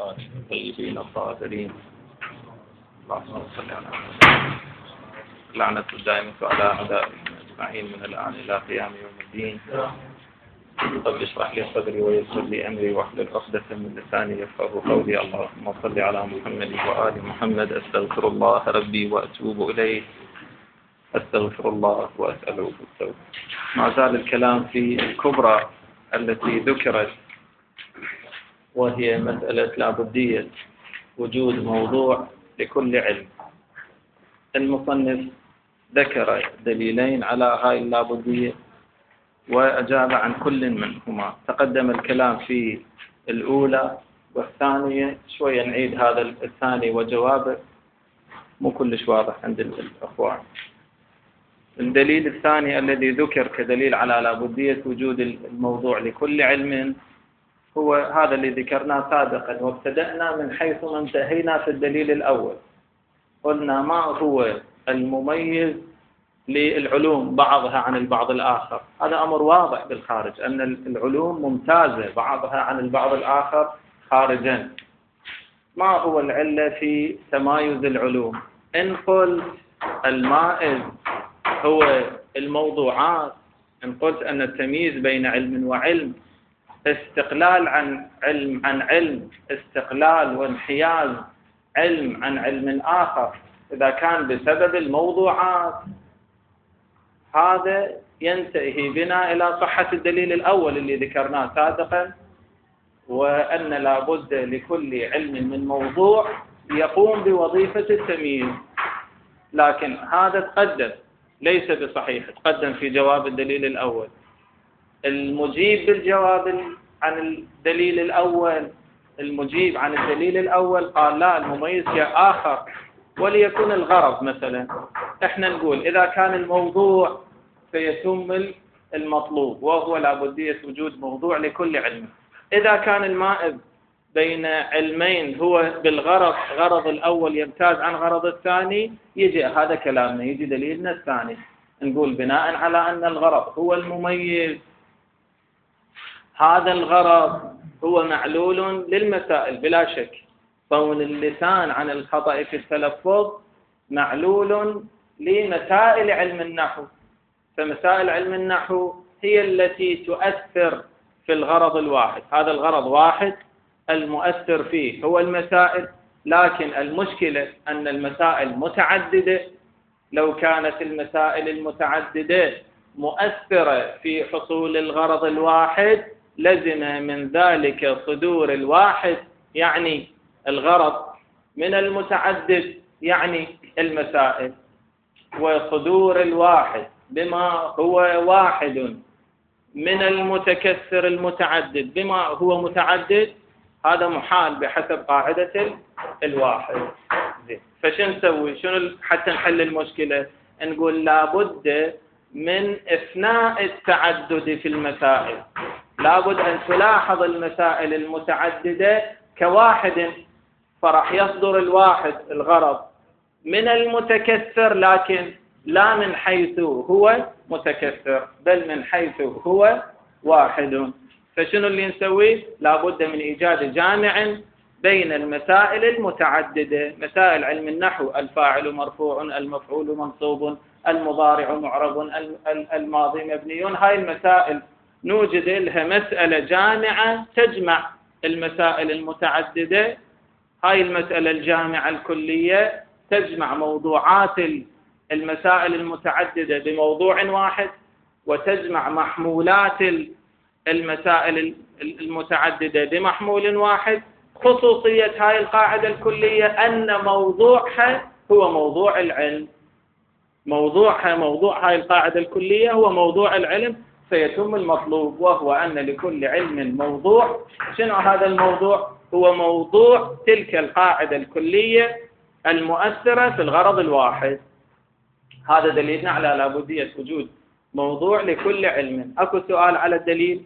آله الطيبين الطاهرين. اللهم صل على محمد. لعنة الدائمة على أعدائهم أجمعين من الآن إلى قيام يوم الدين. رب اشرح لي صدري ويسر لي أمري واحلل عقدة من لساني يفقهوا قولي. اللهم صل على محمد وآل محمد. أستغفر الله ربي وأتوب إليه. أستغفر الله وأسأله التوبة. ما زال الكلام في الكبرى التي ذكرت، وهي مسألة لابدية وجود موضوع لكل علم. المصنف ذكر دليلين على هاي اللابدية وأجاب عن كل منهما. تقدم الكلام في الأولى والثانية، شوية نعيد هذا الثاني وجوابه مو كلش واضح عند الأخوان. الدليل الثاني الذي ذكر كدليل على لابدية وجود الموضوع لكل علم هو هذا اللي ذكرناه سابقا، وابتدأنا من حيث ما انتهينا في الدليل الأول. قلنا ما هو المميز للعلوم بعضها عن البعض الآخر. هذا أمر واضح بالخارج أن العلوم ممتازة بعضها عن البعض الآخر خارجا. ما هو العلة في تمايز العلوم؟ إن قلت المائز هو الموضوعات، إن قلت أن التمييز بين علم وعلم استقلال عن علم، استقلال وانحياز علم عن علم آخر، إذا كان بسبب الموضوعات، هذا ينتهي بنا إلى صحة الدليل الأول اللي ذكرناه سابقا، وأن لا بد لكل علم من موضوع يقوم بوظيفة التمييز. لكن هذا تقدم ليس بصحيح، تقدم في جواب الدليل الأول. المجيب بالجواب عن الدليل الأول، المجيب عن الدليل الأول قال لا، المميز شيء آخر. وليكن الغرض مثلا، احنا نقول إذا كان الموضوع فيتم المطلوب، وهو لابدية وجود موضوع لكل علم. إذا كان المائز بين علمين هو بالغرض، غرض الأول يمتاز عن غرض الثاني، يجي هذا كلامنا، يجي دليلنا الثاني، نقول بناء على أن الغرض هو المميز، هذا الغرض هو معلول للمسائل بلا شك. صون اللسان عن الخطأ في التلفظ معلول لمسائل علم النحو، فمسائل علم النحو هي التي تؤثر في الغرض الواحد. هذا الغرض واحد، المؤثر فيه هو المسائل، لكن المشكلة أن المسائل متعددة. لو كانت المسائل المتعددة مؤثرة في حصول الغرض الواحد، لزم من ذلك صدور الواحد يعني الغرض من المتعدد يعني المسائل، وصدور الواحد بما هو واحد من المتكسر المتعدد بما هو متعدد، هذا محال بحسب قاعدة الواحد. فشو نسوي؟ شنو حتى نحل المشكلة؟ نقول لابد من إثناء التعدد في المسائل. لابد أن تلاحظ المسائل المتعددة كواحد، فراح يصدر الواحد الغرض من المتكسر، لكن لا من حيث هو متكسر، بل من حيث هو واحد. فشنو اللي نسوي؟ لابد من إيجاد جامع بين المسائل المتعددة. مسائل علم النحو الفاعل مرفوع، المفعول منصوب، المضارع معرب، الماضي مبني، هاي المسائل نوجد لها مسألة جامعة تجمع المسائل المتعددة. هاي المسألة الجامعة الكلية تجمع موضوعات المسائل المتعددة بموضوع واحد، وتجمع محمولات المسائل المتعددة بمحمول واحد. خصوصية هاي القاعدة الكلية أن موضوعها هو موضوع العلم. موضوع هاي القاعدة الكلية هو موضوع العلم، فيتم المطلوب، وهو أن لكل علم موضوع. شنو هذا الموضوع؟ هو موضوع تلك القاعدة الكلية المؤثرة في الغرض الواحد. هذا دليلنا على لابدية وجود موضوع لكل علم. أكو سؤال على الدليل؟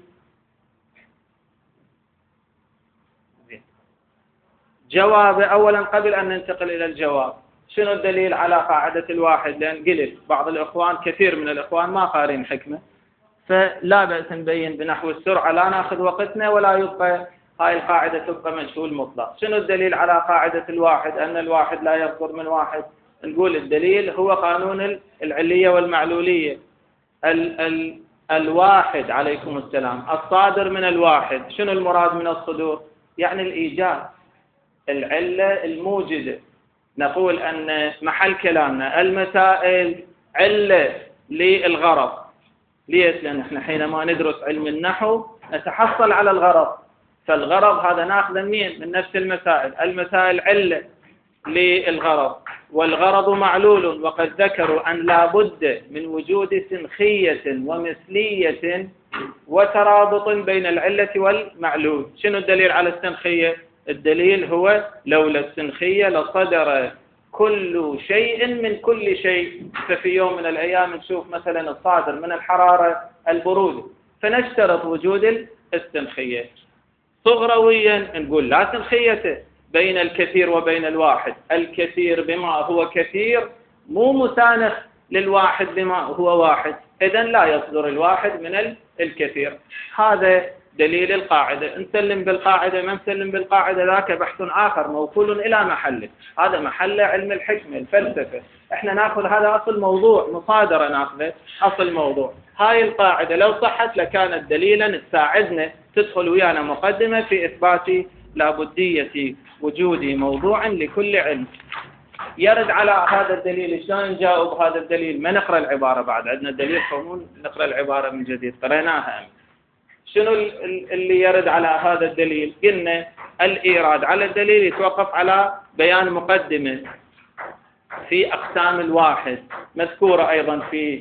جواب أولا قبل أن ننتقل إلى الجواب. شنو الدليل على قاعدة الواحد؟ لأن قلت بعض الإخوان، كثير من الإخوان ما قارين حكمة، فلا بأس نبين بنحو السرعة، لا ناخذ وقتنا ولا يبقى هاي القاعدة تبقى مجهول مطلق. شنو الدليل على قاعدة الواحد أن الواحد لا يصدر من واحد؟ نقول الدليل هو قانون العلية والمعلولية. الواحد عليكم السلام الصادر من الواحد، شنو المراد من الصدور؟ يعني الإيجاد، العلة الموجدة. نقول أن محل كلامنا المسائل علة للغرض. ليش؟ لأن احنا حينما ندرس علم النحو نتحصل على الغرض، فالغرض هذا ناخذ من نفس المسائل. المسائل علة للغرض، والغرض معلول، وقد ذكروا أن لا بد من وجود سنخية ومثلية وترابط بين العلة والمعلول. شنو الدليل على السنخية؟ الدليل هو لولا السنخية لصدر كل شيء من كل شيء. ففي يوم من الأيام نشوف مثلا الصادر من الحرارة البرودة، فنشترط وجود السنخية. صغرويا نقول لا سنخية بين الكثير وبين الواحد. الكثير بما هو كثير مو مسانخ للواحد بما هو واحد، إذن لا يصدر الواحد من الكثير. هذا دليل القاعدة. نسلم بالقاعدة ما نسلم بالقاعدة ذاك بحث آخر موصول إلى محله. هذا محل علم الحكمة الفلسفة. احنا ناخذ هذا أصل موضوع، مصادرة ناخذه أصل موضوع. هاي القاعدة لو صحت لكانت دليلا تساعدنا تدخل ويانا مقدمة في إثبات لابدية وجود موضوع لكل علم. يرد على هذا الدليل. شلون نجاوب هذا الدليل؟ ما نقرأ العبارة بعد، عندنا دليل قانون نقرأ العبارة من جديد، قرأناها. شنو اللي يرد على هذا الدليل؟ قلنا الإيراد على الدليل يتوقف على بيان مقدمة في أقسام الواحد مذكورة أيضا في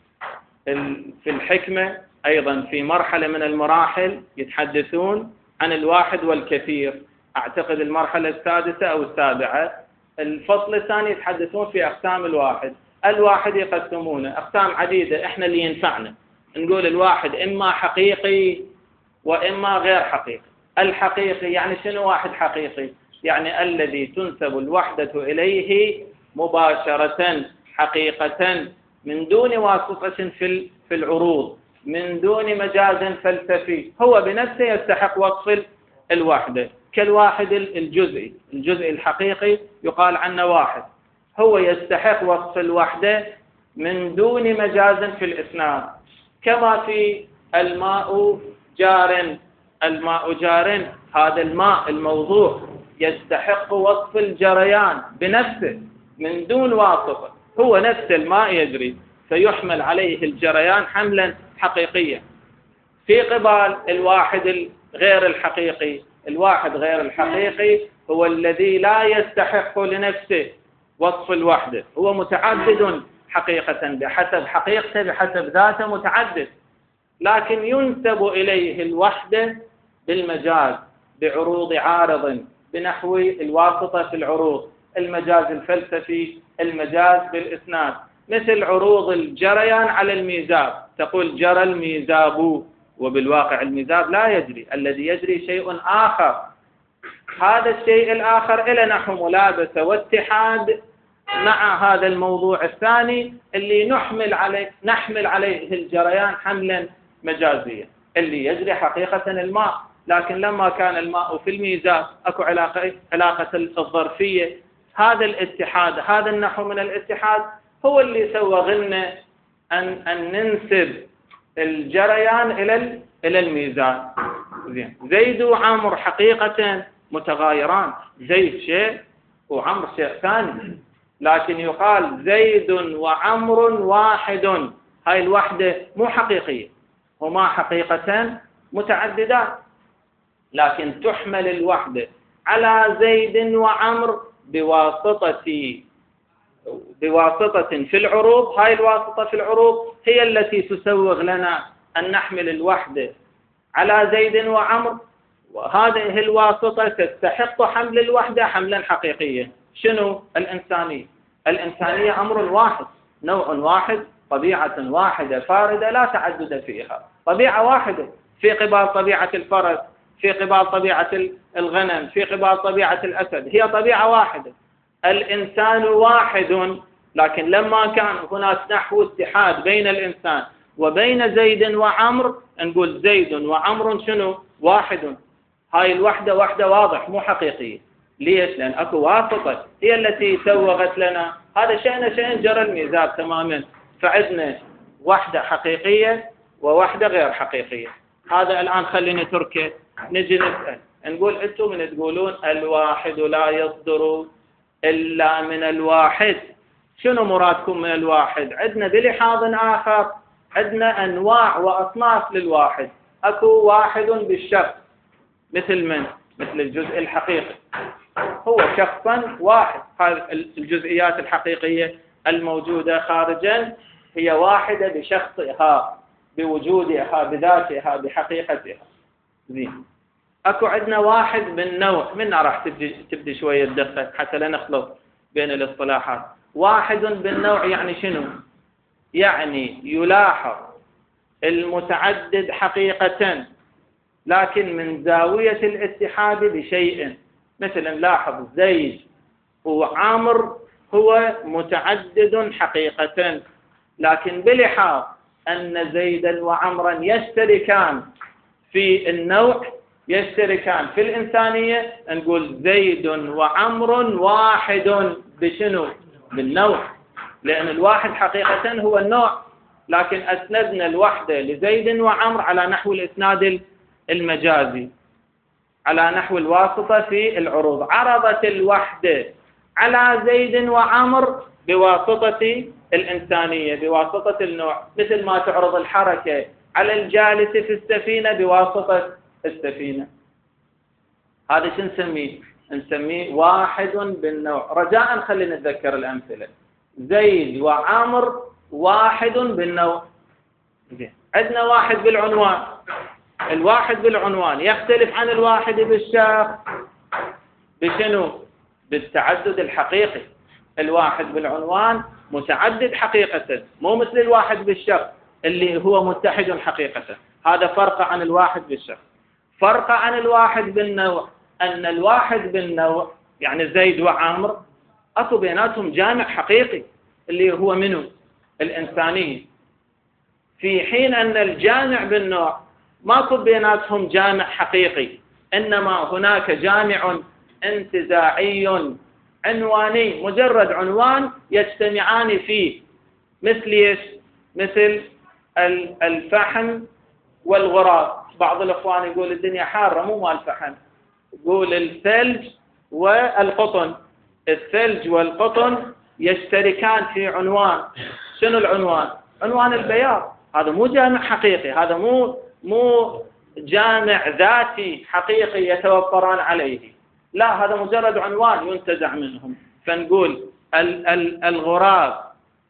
الحكمة، أيضا في مرحلة من المراحل يتحدثون عن الواحد والكثير. أعتقد المرحلة السادسة أو السابعة. الفصل الثاني يتحدثون في أقسام الواحد. الواحد يقسمونه أقسام عديدة، إحنا اللي ينفعنا نقول الواحد إما حقيقي وإما غير حقيقي. الحقيقي يعني شنو واحد حقيقي؟ يعني الذي تنسب الوحدة إليه مباشرة حقيقة من دون واسطة في العروض، من دون مجاز فلسفي، هو بنفسه يستحق وصف الوحدة. كالواحد الجزئي الحقيقي يقال عنه واحد، هو يستحق وصف الوحدة من دون مجاز في الإسناد. كما في الماء جار، الماء جار، هذا الماء الموضوع يستحق وصف الجريان بنفسه من دون واسطة، هو نفس الماء يجري فيحمل عليه الجريان حملا حقيقيا. في قبال الواحد غير الحقيقي، الواحد غير الحقيقي هو الذي لا يستحق لنفسه وصف الوحدة، هو متعدد حقيقة بحسب حقيقته بحسب ذاته متعدد، لكن ينسب إليه الوحدة بالمجاز بعروض عارض، بنحو الواسطة في العروض، المجاز الفلسفي، المجاز بالإسناد، مثل عروض الجريان على الميزاب. تقول جرى الميزاب، وبالواقع الميزاب لا يجري، الذي يجري شيء آخر. هذا الشيء الآخر إلى نحو ملابسة واتحاد مع هذا الموضوع الثاني اللي نحمل عليه الجريان حملا مجازيا، اللي يجري حقيقة الماء، لكن لما كان الماء في الميزاب أكو علاقة الظرفية. هذا الاتحاد، هذا النحو من الاتحاد هو اللي سوغ لنا أن ننسب الجريان إلى الميزان. زيد وعمر حقيقة متغايران، زيد شيء وعمر شيء ثاني، لكن يقال زيد وعمر واحد. هاي الوحدة مو حقيقية، هما حقيقة متعددان، لكن تحمل الوحدة على زيد وعمر بواسطة في العروض. هاي الواسطة في العروض هي التي تسوغ لنا أن نحمل الوحدة على زيد وعمر، وهذه الواسطة تستحق حمل الوحدة حملا حقيقيا. شنو الإنسانية؟ الإنسانية أمر واحد، نوع واحد، طبيعة واحدة فاردة لا تعدد فيها، طبيعة واحدة في قبال طبيعة الفرس، في قبال طبيعة الغنم، في قبال طبيعة الأسد، هي طبيعة واحدة. الإنسان واحد، لكن لما كان هناك نحو اتحاد بين الإنسان وبين زيد وعمر، نقول زيد وعمر شنو؟ واحد. هاي الوحدة وحدة واضح مو حقيقية. ليش؟ لأن أكو واسطة هي التي سوغت لنا هذا شيء جرى الميزاب تماما. فعندنا وحدة حقيقية ووحدة غير حقيقية. هذا الآن خلينا نتركه، نجي نسأل نقول أنتم من تقولون الواحد لا يصدر إلا من الواحد، شنو مرادكم من الواحد؟ عندنا بلحاظ آخر عندنا أنواع وأصناف للواحد. أكو واحد بالشخص مثل من؟ مثل الجزء الحقيقي، هو شخصا واحد. هذه الجزئيات الحقيقية الموجودة خارجا هي واحدة بشخصها، بوجودها، بذاتها، بحقيقتها. زين. أكو عندنا واحد بالنوع، منا راح تبدي شوية الدقة حتى لا نخلط بين الاصطلاحات. واحد بالنوع يعني شنو؟ يعني يلاحظ المتعدد حقيقة لكن من زاوية الاتحاد بشيء. مثلا لاحظ زيد وعمر هو متعدد حقيقة، لكن بلحاظ أن زيدا وعمرا يشتركان في النوع، يشتركان في الإنسانية، نقول زيد وعمر واحد بشنو؟ بالنوع. لأن الواحد حقيقة هو النوع، لكن أسندنا الوحدة لزيد وعمر على نحو الإسناد المجازي، على نحو الواسطة في العروض. عرضت الوحدة على زيد وعمر بواسطة الإنسانية، بواسطة النوع، مثل ما تعرض الحركة على الجالس في السفينة بواسطة السفينة. هذا شو نسميه؟ نسميه واحد بالنوع. رجاء خلينا نتذكر الأمثلة. زيد وعمر واحد بالنوع. عندنا واحد بالعنوان. الواحد بالعنوان يختلف عن الواحد بالشخص بشنو؟ بالتعدد الحقيقي. الواحد بالعنوان متعدد حقيقة، مو مثل الواحد بالشخص اللي هو متحد حقيقة. هذا فرق عن الواحد بالشخص. فرق عن الواحد بالنوع أن الواحد بالنوع يعني زيد وعمر أكو بيناتهم جامع حقيقي اللي هو منه؟ الإنسانية. في حين أن الجامع بالنوع ماكو بيناتهم جامع حقيقي، إنما هناك جامع انتزاعي عنواني، مجرد عنوان يجتمعان فيه. مثل ايش؟ مثل الفحم والغراب. بعض الإخوان يقول الدنيا حارة، مو مال الفحم، يقول الثلج والقطن. الثلج والقطن يشتركان في عنوان. شنو العنوان؟ عنوان البياض. هذا مو جامع حقيقي، هذا مو جامع ذاتي حقيقي يتوفران عليه، لا، هذا مجرد عنوان ينتزع منهم. فنقول الغراب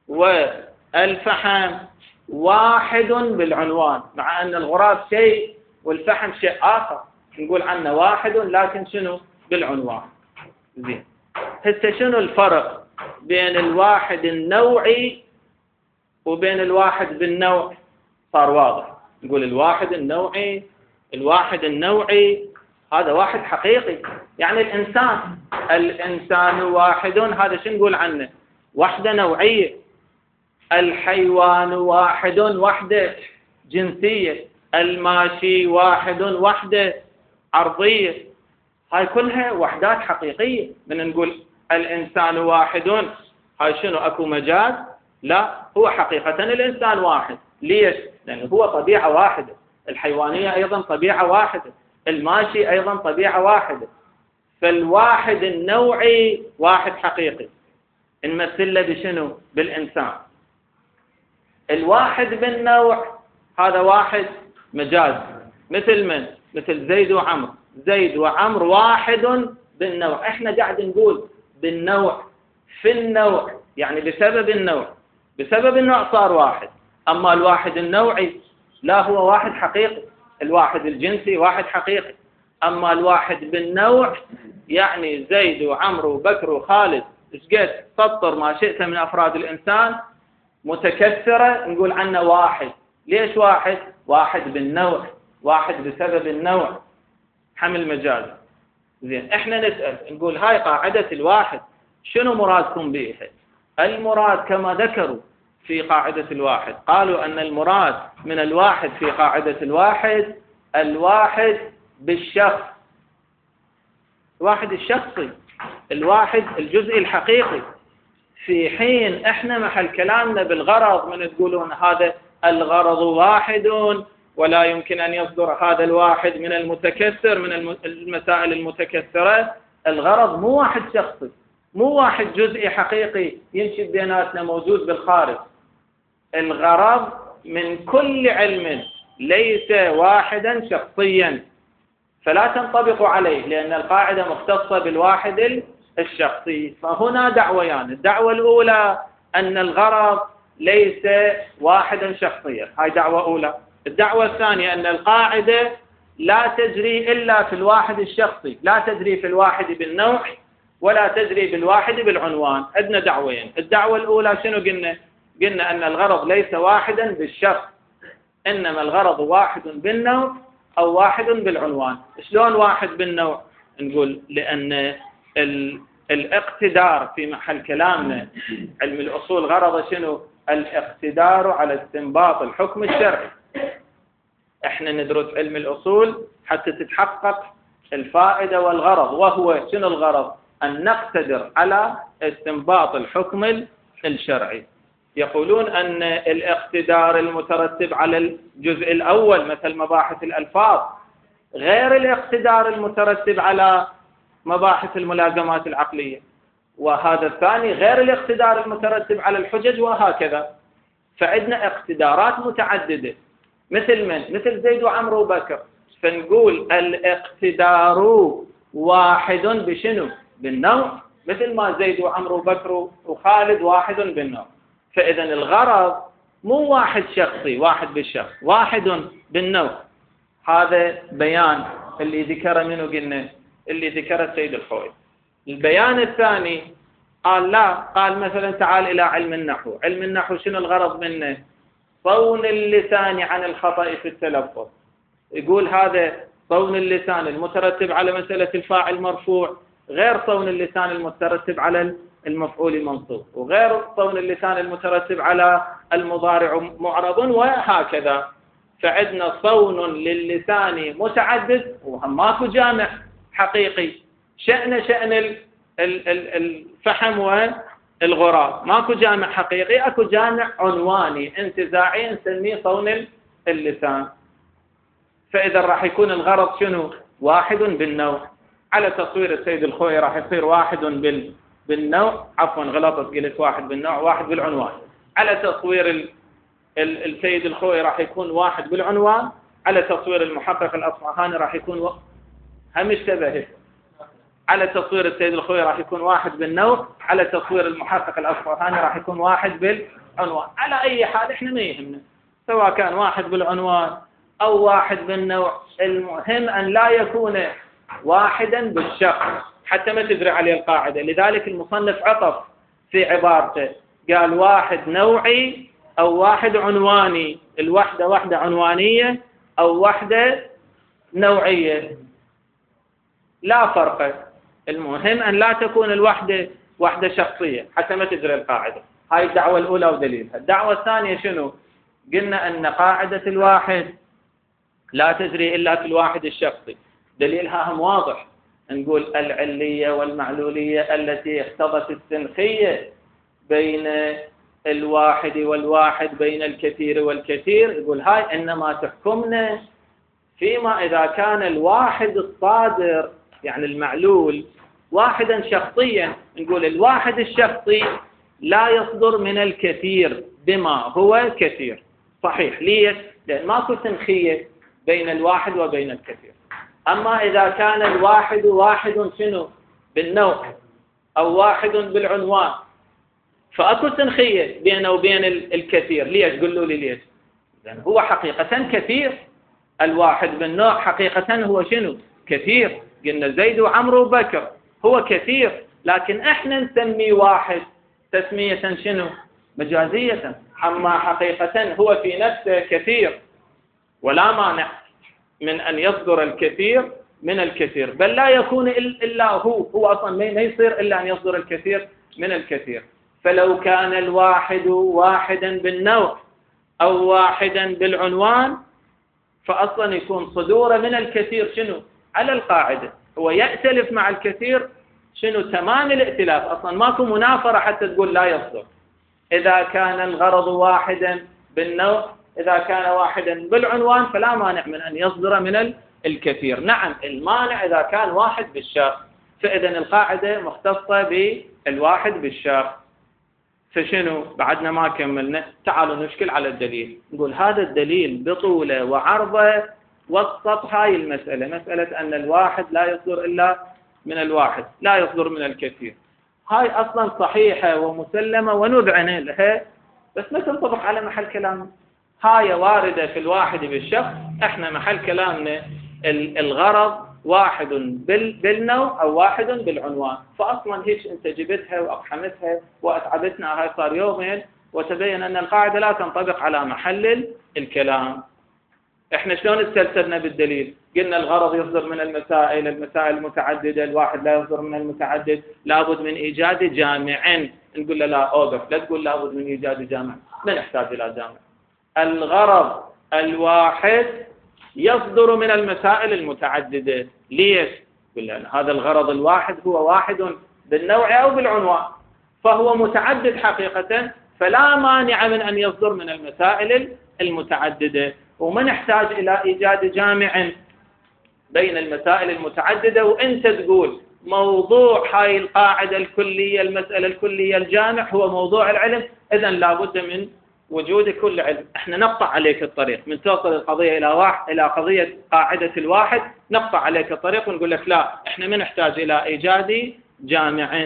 والفحم واحد بالعنوان، مع أن الغراب شيء والفحم شيء آخر، نقول عنه واحد لكن شنو؟ بالعنوان. زين. هسه شنو الفرق بين الواحد النوعي وبين الواحد بالنوع؟ صار واضح. نقول الواحد النوعي هذا واحد حقيقي، يعني الإنسان واحد، هذا شو نقول عنه؟ وحدة نوعية. الحيوان واحد، وحدة جنسية. الماشي واحد، وحدة عرضية. هاي كلها وحدات حقيقية. من نقول الإنسان واحد، هاي شنو؟ أكو مجاز؟ لا، هو حقيقة الإنسان واحد. ليش؟ لأنه هو طبيعة واحدة. الحيوانية أيضا طبيعة واحدة، الماشي أيضا طبيعة واحدة. فالواحد النوعي واحد حقيقي، نمثله بشنو؟ بالإنسان. الواحد بالنوع هذا واحد مجاز. مثل من؟ مثل زيد وعمر. زيد وعمر واحد بالنوع. احنا قاعد نقول بالنوع، في النوع، يعني بسبب النوع صار واحد. أما الواحد النوعي لا، هو واحد حقيقي. الواحد الجنسي واحد حقيقي. أما الواحد بالنوع يعني زيد وعمر وبكر وخالد، شقد سطر ما شئت من أفراد الإنسان متكثرة، نقول عنه واحد. ليش واحد؟ واحد بالنوع، واحد بسبب النوع، حمل مجاز. زين. احنا نسأل نقول هاي قاعدة الواحد، شنو مرادكم بها؟ المراد كما ذكروا في قاعدة الواحد، قالوا أن المراد من الواحد في قاعدة الواحد بالشخص الواحد الشخصي، الواحد الجزئي الحقيقي. في حين احنا محل كلامنا بالغرض من تقولون هذا الغرض واحد ولا يمكن أن يصدر هذا الواحد من المتكثر من المسائل المتكثرة. الغرض مو واحد شخصي، مو واحد جزئي حقيقي ينشد بيناتنا موجود بالخارج. الغرض من كل علم ليس واحدا شخصيا، فلا تنطبق عليه، لأن القاعدة مختصة بالواحد الشخصي. فهنا دعويان: الدعوة الأولى أن الغرض ليس واحدا شخصيا، هاي دعوة أولى. الدعوة الثانية أن القاعدة لا تجري إلا في الواحد الشخصي، لا تجري في الواحد بالنوع ولا تجري بالواحد بالعنوان. عندنا دعوين. الدعوة الأولى شنو قلنا؟ قلنا أن الغرض ليس واحدا بالشخص، إنما الغرض واحد بالنوع أو واحد بالعنوان. شلون واحد بالنوع؟ نقول لأن الاقتدار في محل كلامنا علم الأصول غرض شنو؟ الاقتدار على استنباط الحكم الشرعي. احنا ندرس علم الأصول حتى تتحقق الفائدة والغرض، وهو شنو الغرض؟ أن نقتدر على استنباط الحكم الشرعي. يقولون أن الاقتدار المترتب على الجزء الأول مثل مباحث الألفاظ غير الاقتدار المترتب على مباحث الملازمات العقلية، وهذا الثاني غير الاقتدار المترتب على الحجج، وهكذا. فعندنا اقتدارات متعددة. مثل من؟ مثل زيد وعمرو وبكر. فنقول الاقتدار واحد بشنو؟ بالنوع، مثل ما زيد وعمرو وبكر وخالد واحد بالنوع. فإذا الغرض مو واحد شخصي، واحد بالشخص، واحد بالنوع. هذا بيان اللي ذكر منه قلنا اللي ذكر السيد الخوئي. البيان الثاني قال لا، قال مثلا تعال إلى علم النحو. علم النحو شنو الغرض منه؟ صون اللسان عن الخطأ في التلفظ. يقول هذا صون اللسان المترتب على مسألة الفاعل مرفوع غير صون اللسان المترتب على المفعول منصوب، وغير صون اللسان المترتب على المضارع معرض، وهكذا. فعندنا صون للسان متعدد، وماكو جامع حقيقي. شأن الفحم والغراب ماكو جامع حقيقي، اكو جامع عنواني انتزاعي نسميه صون اللسان. فإذا راح يكون الغرض شنو؟ واحد بالنوع. على تصوير السيد الخوئي راح يصير واحد بالنوع، عفوا غلطت قلت واحد بالنوع واحد بالعنوان. على تصوير السيد الخوئي راح يكون واحد بالعنوان. على تصوير المحقق الأصفهاني راح يكون هم اشتبه. على تصوير السيد الخوئي راح يكون واحد بالنوع. على تصوير المحقق الأصفهاني راح يكون واحد بالعنوان. على أي حال احنا ما يهمنا سواء كان واحد بالعنوان أو واحد بالنوع، المهم أن لا يكون واحدا بالشخص حتى ما تجري عليه القاعدة. لذلك المصنف عطف في عبارته، قال واحد نوعي أو واحد عنواني. الوحدة وحدة عنوانية أو وحدة نوعية لا فرق، المهم أن لا تكون الوحدة وحدة شخصية حتى ما تجري القاعدة. هاي الدعوة الأولى ودليلها. الدعوة الثانية شنو؟ قلنا أن قاعدة الواحد لا تجري إلا في الواحد الشخصي. دليلها هم واضح، نقول العلية والمعلولية التي اقتضت السنخية بين الواحد والواحد، بين الكثير والكثير، يقول هاي إنما تحكمنا فيما إذا كان الواحد الصادر يعني المعلول واحدا شخصيا. نقول الواحد الشخصي لا يصدر من الكثير بما هو كثير. صحيح، ليش؟ لأن ماكو سنخية بين الواحد وبين الكثير. أما إذا كان الواحد واحد شنو؟ بالنوع أو واحد بالعنوان، فأكو سنخية بينه وبين الكثير. ليش؟ قلوا لي ليش؟ لأن هو حقيقة كثير. الواحد بالنوع حقيقة هو شنو؟ كثير. قلنا زيد وعمرو وبكر هو كثير، لكن احنا نسميه واحد تسمية شنو؟ مجازية. أما حقيقة هو في نفسه كثير، ولا مانع من أن يصدر الكثير من الكثير، بل لا يكون إلا هو أصلا ما يصير إلا أن يصدر الكثير من الكثير. فلو كان الواحد واحدا بالنوع أو واحدا بالعنوان، فأصلا يكون صدوره من الكثير شنو؟ على القاعدة. هو يأتلف مع الكثير. شنو تمام الائتلاف؟ أصلا ماكو منافرة حتى تقول لا يصدر. إذا كان الغرض واحدا بالنوع، إذا كان واحدا بالعنوان، فلا مانع من أن يصدر من الكثير. نعم، المانع إذا كان واحد بالشخص، فإذا القاعدة مختصة بالواحد بالشخص. فشنو بعدنا ما كملنا؟ تعالوا نشكل على الدليل، نقول هذا الدليل بطوله وعرضه وسط هاي المسألة، مسألة أن الواحد لا يصدر إلا من الواحد، لا يصدر من الكثير. هاي أصلا صحيحة ومسلمة ونذعن لها، بس ما تنطبق على محل كلامنا. هاي واردة في الواحد بالشخص، احنا محل كلامنا الغرض واحد بالنوع أو واحد بالعنوان. فأصلا هيك أنت جبتها وأقحمتها وأتعبتنا، هاي صار يومين وتبين أن القاعدة لا تنطبق على محل الكلام. احنا شلون استلسلنا بالدليل؟ قلنا الغرض يصدر من المسائل المتعددة، الواحد لا يصدر من المتعدد، لابد من إيجاد جامع. نقول له لا، أوقف، لا تقول لابد من إيجاد جامع، ما نحتاج إلى جامع. الغرض الواحد يصدر من المسائل المتعددة. ليش؟ لأن هذا الغرض الواحد هو واحد بالنوع أو بالعنوان، فهو متعدد حقيقة، فلا مانع من أن يصدر من المسائل المتعددة، وما نحتاج إلى إيجاد جامع بين المسائل المتعددة. وأنت تقول موضوع هاي القاعدة الكلية، المسألة الكلية، الجامع هو موضوع العلم، إذن لابد من وجود كل علم. احنا نقطع عليك الطريق من توصل القضية إلى قضية قاعدة الواحد، نقطع عليك الطريق ونقول لك لا، احنا ما نحتاج إلى إيجاد جامع.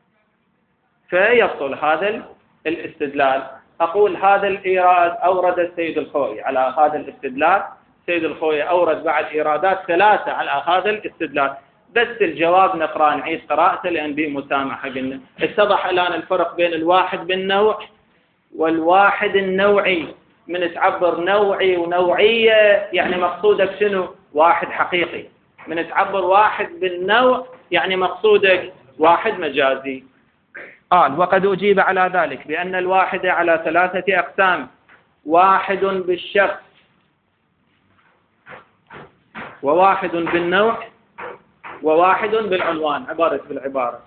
فيبطل هذا الاستدلال. أقول هذا الإيراد أورد السيد الخوئي على هذا الاستدلال. السيد الخوئي أورد بعد إيرادات 3 على هذا الاستدلال، بس الجواب نقرأ نعيد قراءته لأن به مسامحة. قلنا اتضح الآن الفرق بين الواحد بالنوع والواحد النوعي. من تعبر نوعي ونوعية يعني مقصودك شنو؟ واحد حقيقي. من تعبر واحد بالنوع يعني مقصودك واحد مجازي. قال وقد أجيب على ذلك بأن الواحد على 3 أقسام: واحد بالشخص، وواحد بالنوع، وواحد بالعنوان. عبارة بالعبارة.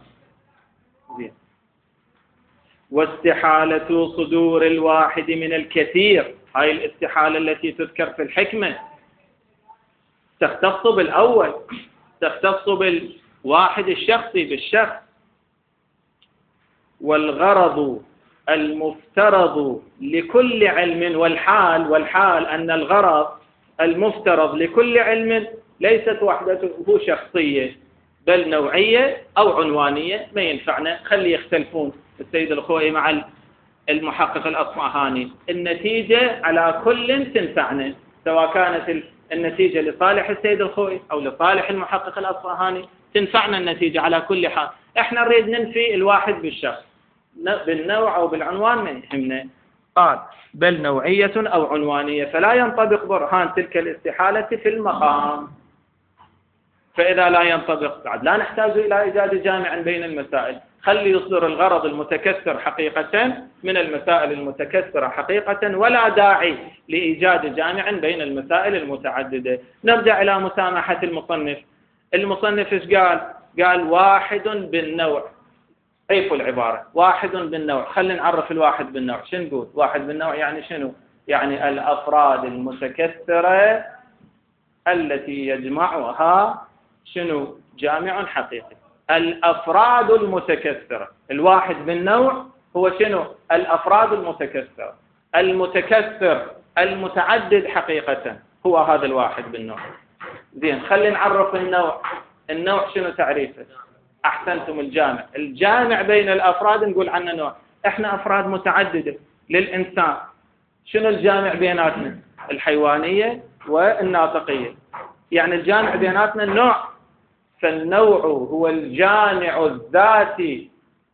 واستحالة صدور الواحد من الكثير، هاي الاستحالة التي تذكر في الحكمة تختص بالأول، تختص بالواحد الشخصي بالشخص. والغرض المفترض لكل علم، والحال أن الغرض المفترض لكل علم ليست وحدته شخصية بل نوعية أو عنوانية. ما ينفعنا، خلي يختلفون السيد الخوئي مع المحقق الأصفهاني. النتيجة على كل تنفعنا، سواء كانت النتيجة لصالح السيد الخوئي أو لصالح المحقق الأصفهاني، تنفعنا النتيجة على كل حال. احنا نريد ننفي الواحد بالشخص، بالنوع أو بالعنوان ما يهمنا. قال بل نوعية أو عنوانية، فلا ينطبق برهان تلك الاستحالة في المقام. فإذا لا ينطبق بعد لا نحتاج إلى إيجاد جامع بين المسائل. خلي يصدر الغرض المتكثر حقيقة من المسائل المتكثرة حقيقة، ولا داعي لإيجاد جامع بين المسائل المتعددة. نرجع إلى مسامحة المصنف. المصنف إيش قال؟ قال واحد بالنوع. عيفوا العبارة، واحد بالنوع. خلينا نعرف الواحد بالنوع. شنو نقول؟ واحد بالنوع يعني شنو؟ يعني الأفراد المتكثرة التي يجمعها شنو؟ جامع حقيقي. الأفراد المتكثرة. الواحد بالنوع هو شنو؟ الأفراد المتكثرة. المتكثر المتعدد حقيقة هو هذا الواحد بالنوع. زين، خلينا نعرف النوع. النوع شنو تعريفه؟ أحسنتم، الجامع. الجامع بين الأفراد نقول عنه نوع. احنا أفراد متعددة للإنسان. شنو الجامع بيناتنا؟ الحيوانية والناطقية. يعني الجامع بيناتنا النوع. فالنوع هو الجامع الذاتي،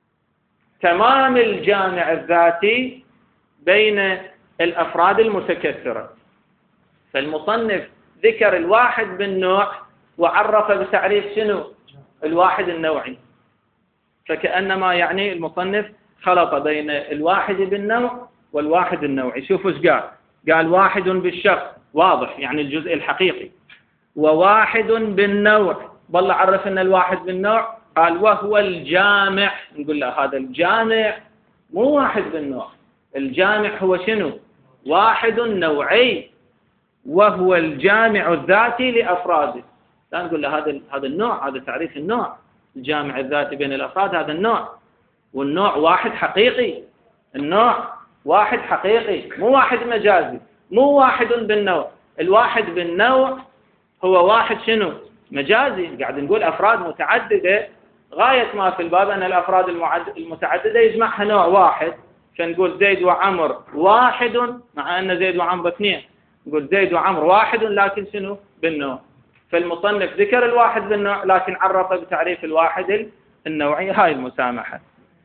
تمام الجامع الذاتي بين الأفراد المتكثرة. فالمصنف ذكر الواحد بالنوع وعرف بتعريف شنو؟ الواحد النوعي. فكأنما يعني المصنف خلط بين الواحد بالنوع والواحد النوعي. شوفوا ايش قال. قال واحد بالشخص، واضح يعني الجزء الحقيقي. وواحد بالنوع بالله عرف أن الواحد بالنوع، قال وهو الجامع. نقول له هذا الجامع مو واحد بالنوع، الجامع هو شنو؟ واحد نوعي، وهو الجامع الذاتي لأفراده. لا نقول له هذا النوع، هذا تعريف النوع، الجامع الذاتي بين الأفراد هذا النوع، والنوع واحد حقيقي، النوع واحد حقيقي مو واحد مجازي، مو واحد بالنوع. الواحد بالنوع هو واحد شنو؟ مجازي. قاعد نقول أفراد متعددة، غاية ما في الباب أن الأفراد المتعددة يجمعها نوع واحد، فنقول زيد وعمر واحد، مع أن زيد وعمر اثنين، نقول زيد وعمر واحد لكن شنو؟ بالنوع. فالمصنف ذكر الواحد بالنوع لكن عرفه بتعريف الواحد النوعي. هاي المسامحة.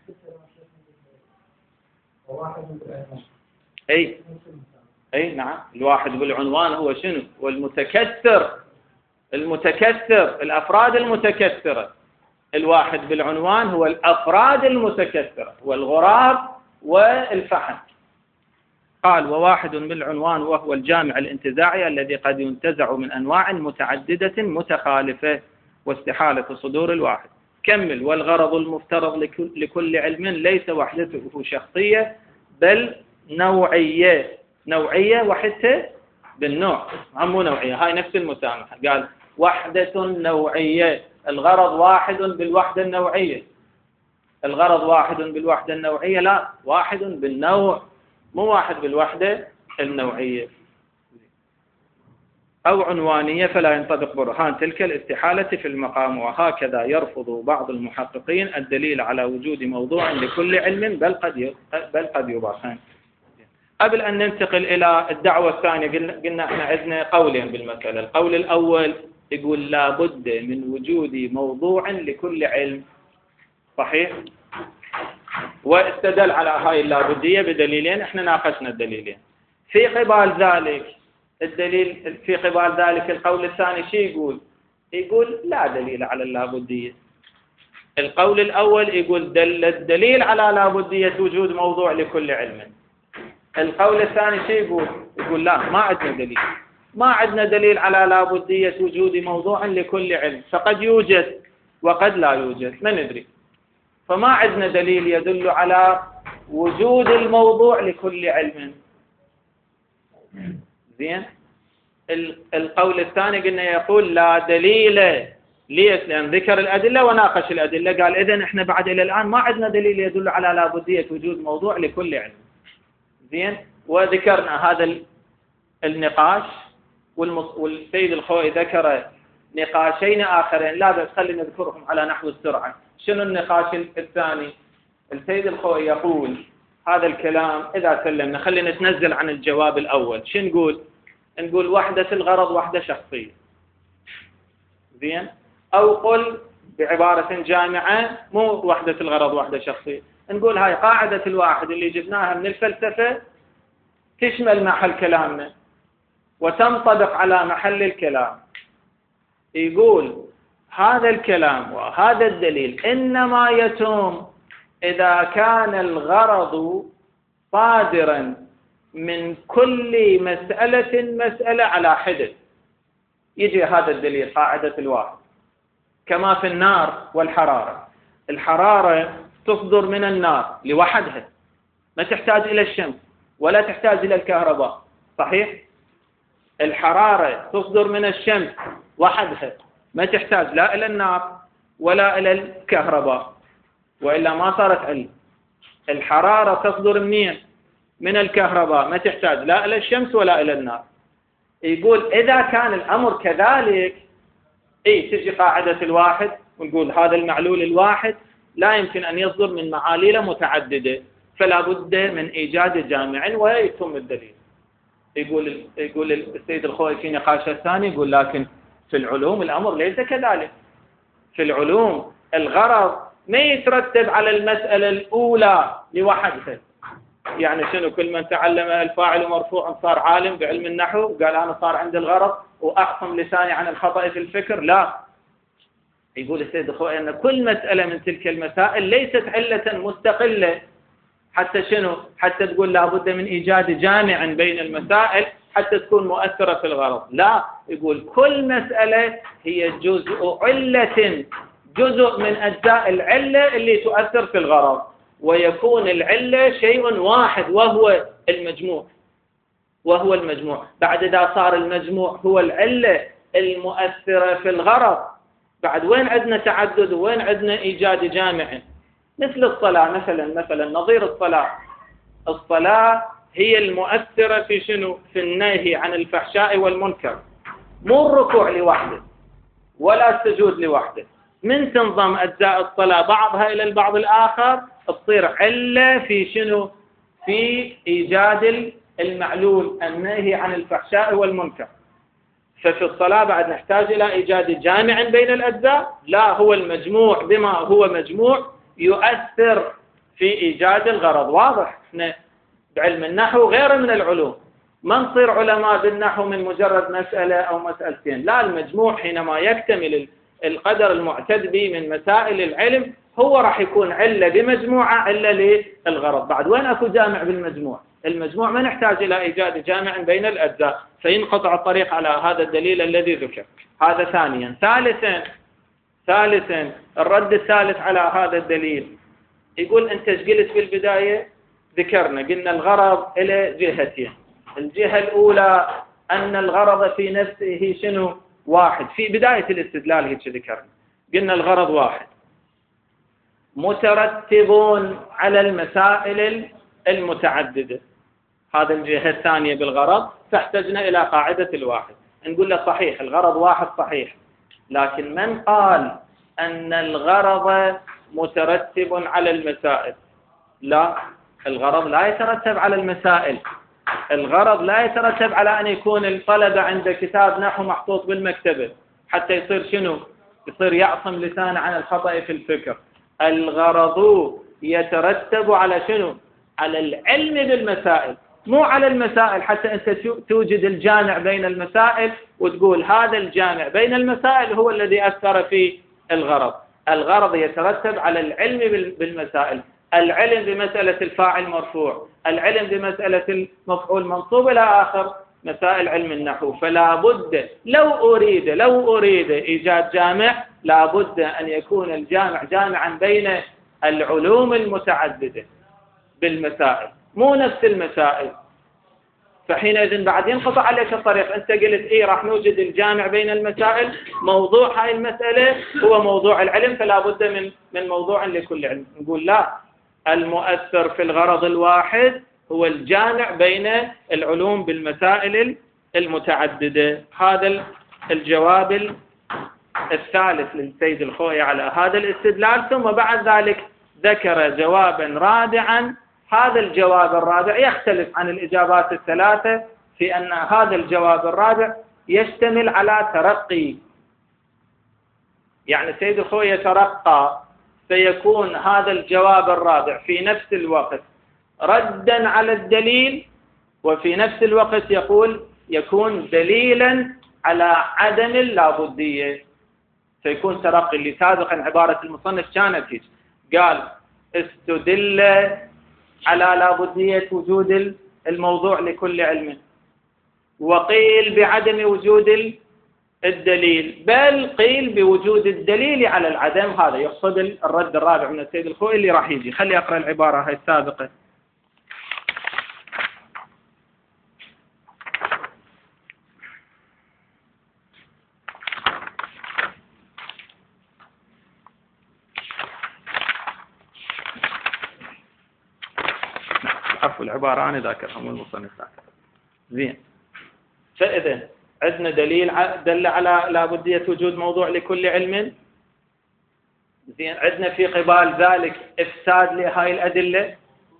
أي نعم، الواحد بالعنوان هو شنو؟ والمتكثر، الأفراد المتكثرة. الواحد بالعنوان هو الأفراد المتكثرة والغراب والفحم. قال وواحد بالعنوان وهو الجامع الانتزاعي الذي قد ينتزع من أنواع متعددة متخالفة واستحالة صدور الواحد. كمل. والغرض المفترض لكل علم ليس وحدته شخصية بل نوعية. نوعية وحدته بالنوع، مو نوعية. هاي نفس المسامحة، قال وحدة نوعية. الغرض واحد بالوحدة النوعية، الغرض واحد بالوحدة النوعية، لا، واحد بالنوع مو واحد بالوحدة النوعية. أو عنوانية فلا ينطبق برهان تلك الاستحالة في المقام. وهكذا يرفض بعض المحققين الدليل على وجود موضوع لكل علم بل قد يبرهن. قبل أن ننتقل إلى الدعوة الثانية، قلنا احنا عندنا قولين بالمسألة. القول الأول يقول لا بد من وجود موضوع لكل علم، صحيح؟ واستدل على هاي اللابدية بدليلين، احنا ناقشنا الدليلين. في قبال ذلك القول الثاني شو يقول؟ يقول لا دليل على اللابدية. القول الأول يقول الدليل على لابدية وجود موضوع لكل علم. القول الثاني شو يقول؟ يقول لا، ما عندنا دليل على لابدية وجود موضوع لكل علم، فقد يوجد وقد لا يوجد، ما ندري. فما عندنا دليل يدل على وجود الموضوع لكل علم. زين. القول الثاني قلنا يقول لا دليل. ليش؟ لأن ذكر الأدلة وناقش الأدلة، قال إذن إحنا بعد إلى الآن ما عندنا دليل يدل على لابدية وجود موضوع لكل علم. زين. وذكرنا هذا النقاش، والسيد الخوئي ذكر نقاشين آخرين لا بس خلينا نذكرهم على نحو السرعة. شنو النقاش الثاني؟ السيد الخوئي يقول هذا الكلام إذا سلمنا، خلينا نتنزل عن الجواب الأول. شو نقول؟ نقول وحدة الغرض وحدة شخصية. زين. أو قل بعبارة جامعة مو وحدة الغرض وحدة شخصية، نقول هاي قاعدة الواحد اللي جبناها من الفلسفة تشمل محل كلامنا وتنطبق على محل الكلام. يقول هذا الكلام وهذا الدليل إنما يتم إذا كان الغرض صادرا من كل مسألة على حدة. يجي هذا الدليل قاعدة الواحد كما في النار والحرارة. الحرارة تصدر من النار لوحدها، ما تحتاج إلى الشمس ولا تحتاج إلى الكهرباء، صحيح؟ الحرارة تصدر من الشمس وحدها، ما تحتاج لا إلى النار ولا إلى الكهرباء، وإلا ما صارت علم. الحرارة تصدر منين؟ من الكهرباء، ما تحتاج لا إلى الشمس ولا إلى النار. يقول إذا كان الأمر كذلك تجي قاعدة الواحد ونقول هذا المعلول الواحد لا يمكن أن يصدر من معاليل متعددة، فلا بد من إيجاد جامع ويتم الدليل. يقول السيد الخوئي في نقاشه الثاني، يقول لكن في العلوم الأمر ليس كذلك. في العلوم الغرض ما يترتب على المسألة الأولى لوحدها. يعني شنو؟ كل من تعلم الفاعل مرفوع صار عالم بعلم النحو، قال أنا صار عندي الغرض وأعصم لساني عن الخطأ في الفكر. لا، يقول السيد الخوئي أن كل مسألة من تلك المسائل ليست علة مستقلة. حتى شنو؟ حتى تقول لابد من إيجاد جامع بين المسائل، حتى تكون مؤثرة في الغرض. لا، يقول كل مسألة هي جزء علة، جزء من أجزاء العلة اللي تؤثر في الغرض، ويكون العلة شيء واحد وهو المجموع. بعد إذا صار المجموع هو العلة المؤثرة في الغرض، بعد وين عندنا تعدد وين عندنا إيجاد جامع؟ مثل الصلاة مثلا نظير الصلاة هي المؤثرة في شنو؟ في النهي عن الفحشاء والمنكر، مو الركوع لوحده ولا السجود لوحده. من تنظم أجزاء الصلاة بعضها إلى البعض الآخر تصير علة في شنو؟ في إيجاد المعلول، النهي عن الفحشاء والمنكر. ففي الصلاة بعد نحتاج إلى إيجاد جامع بين الأجزاء؟ لا، هو المجموع بما هو مجموع يؤثر في إيجاد الغرض. واضح؟ احنا بعلم النحو غير من العلوم، ما نصير علماء بالنحو من مجرد مسألة أو مسألتين. لا، المجموع حينما يكتمل القدر المعتد به من مسائل العلم هو راح يكون علة بمجموعة، علة للغرض. بعد وين أكو جامع بالمجموع؟ المجموع ما نحتاج إلى إيجاد جامع بين الأجزاء، فينقطع الطريق على هذا الدليل الذي ذكر. هذا ثانيا. ثالثا الرد الثالث على هذا الدليل، يقول أنت ايش قلت في البداية؟ قلنا الغرض إلى جهتين. الجهة الأولى أن الغرض في نفسه شنو؟ واحد. في بداية الاستدلال هيك ذكرنا، قلنا الغرض واحد مترتبون على المسائل المتعددة. هذا الجهة الثانية بالغرض، فاحتجنا إلى قاعدة الواحد. نقول له صحيح الغرض واحد صحيح، لكن من قال أن الغرض مترتب على المسائل؟ لا، الغرض لا يترتب على المسائل. الغرض لا يترتب على أن يكون الطلبة عند كتاب نحو محطوط بالمكتبة حتى يصير شنو؟ يصير يعصم لسانه عن الخطأ في الفكر. الغرض يترتب على شنو؟ على العلم بالمسائل، مو على المسائل حتى أنت توجد الجامع بين المسائل وتقول هذا الجامع بين المسائل هو الذي أثر في الغرض. الغرض يترتب على العلم بالمسائل، العلم بمسألة الفاعل مرفوع، العلم بمسألة المفعول منصوب إلى آخر مسائل علم النحو. فلا بد لو أريد إيجاد جامع لا بد أن يكون الجامع جامعا بين العلوم المتعددة بالمسائل، مو نفس المسائل. فحينئذ بعد ينقطع عليك الطريق. أنت قلت راح نوجد الجامع بين المسائل، موضوع هاي المسألة هو موضوع العلم، فلا بد من موضوع لكل علم. نقول لا، المؤثر في الغرض الواحد هو الجامع بين العلوم بالمسائل المتعددة. هذا الجواب الثالث للسيد الخوئي على هذا الاستدلال. ثم بعد ذلك ذكر جوابا رابعا. هذا الجواب الرابع يختلف عن الإجابات الثلاثة في أن هذا الجواب الرابع يشتمل على ترقي، يعني السيد الخوئي يترقى، فيكون هذا الجواب الرابع في نفس الوقت ردا على الدليل، وفي نفس الوقت يكون دليلا على عدم اللابدية، فيكون ترقي. اللي سابقا عبارة المصنف كانت هيك، قال استدل على لابدية وجود الموضوع لكل علم، وقيل بعدم وجود الدليل، بل قيل بوجود الدليل على العدم. هذا يقصد الرد الرابع من السيد الخوئي اللي راح يجي. خلي أقرأ العبارة هاي السابقة. عفوا العبارة أنا ذاكرها مو المصنف ذاكرها. زين، فإذا عندنا دليل دل على لابدية وجود موضوع لكل علم. زين، عندنا في قبال ذلك إفساد لهاي الأدلة.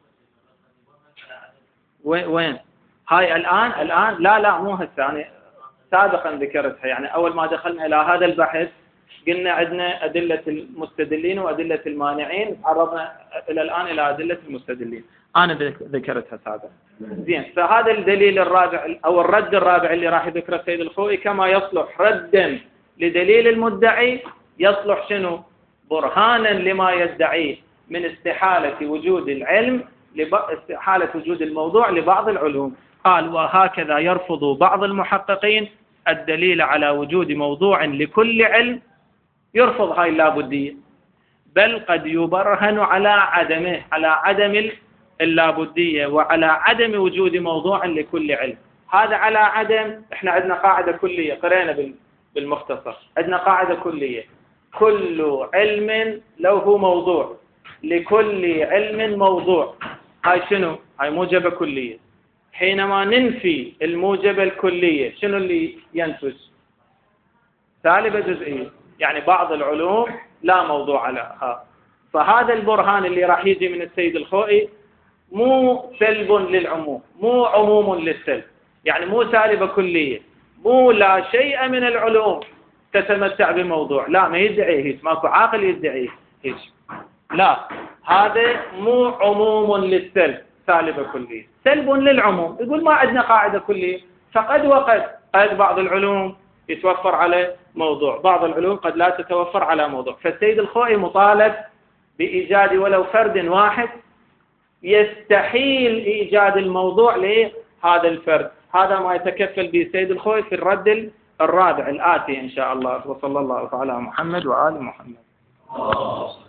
وين هاي الآن؟ لا مو هسه، أنا سابقا ذكرتها. يعني أول ما دخلنا إلى هذا البحث قلنا عندنا أدلة المستدلين وأدلة المانعين، تعرضنا إلى الآن إلى أدلة المستدلين، أنا ذكرتها سابقا. زين، فهذا الدليل الرابع أو الرد الرابع اللي راح يذكره السيد الخوئي كما يصلح ردا لدليل المدعي، يصلح شنو؟ برهانا لما يدعيه من استحالة وجود العلم، استحالة وجود الموضوع لبعض العلوم. قال وهكذا يرفض بعض المحققين الدليل على وجود موضوع لكل علم، يرفض هاي اللابدية، بل قد يبرهن على عدمه، على عدم اللابدية وعلى عدم وجود موضوع لكل علم. هذا على عدم. احنا عندنا قاعدة كلية قرينا بالمختصر، عندنا قاعدة كلية: كل علم له موضوع، لكل علم موضوع. هاي شنو؟ هاي موجبة كلية. حينما ننفي الموجبة الكلية شنو اللي ينتج؟ سالبة جزئية، يعني بعض العلوم لا موضوع لها. فهذا البرهان اللي راح يجي من السيد الخوئي مو سلب للعموم، مو عموم للسلب، يعني مو سالبة كلية، مو لا شيء من العلوم تتمتع بموضوع، لا، ما يدعي هيك، ماكو عاقل يدعي هيك، لا، هذا مو عموم للسلب، سالبة كلية، سلب للعموم. يقول ما عندنا قاعدة كلية، فقد قد بعض العلوم يتوفر على موضوع، بعض العلوم قد لا تتوفر على موضوع. فالسيد الخوئي مطالب بإيجاد ولو فرد واحد، يستحيل إيجاد الموضوع لهذا الفرد. هذا ما يتكفل به السيد الخوئي في الرد الرابع الآتي إن شاء الله. وصلى الله على محمد وآل محمد.